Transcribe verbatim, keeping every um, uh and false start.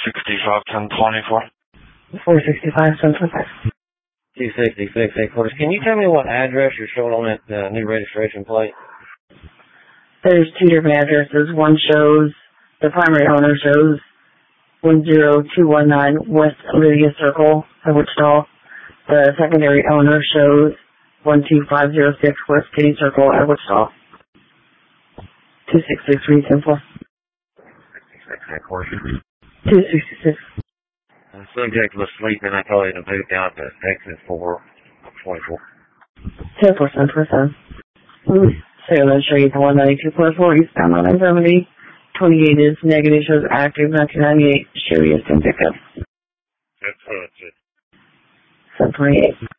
sixty-five, ten twenty-four. four sixty-five, ten twenty-five. two sixty-six, eight quarters. Can you tell me what address you're showing on that uh, new registration plate? There's two different addresses. One shows, the primary owner shows one zero two one nine West Lydia Circle at Wichita. The secondary owner shows one two five zero six West Kitty Circle at Wichita. two six six three simple. two sixty-six. The subject was sleeping. I told you to move down to exit four twenty-four. ten percent percent. So I'm going to show you the one ninety-two point four eastbound on I seventy. twenty-eight is negative, shows active. nineteen ninety-eight, Chevy is in pickup. That's it. seven twenty-eight.